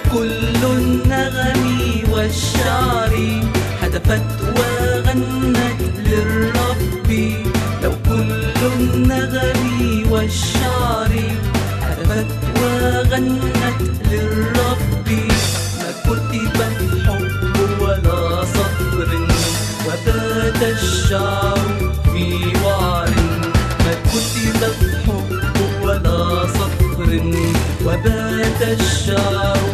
كل النغم والشعر هتفت وغنت للرب. لو كل النغم والشعر هتفت وغنت للرب، ما كتب الحب ولا صبر وبات الشعر في وعر. ما كتب الحب ولا صبر وبات الشعر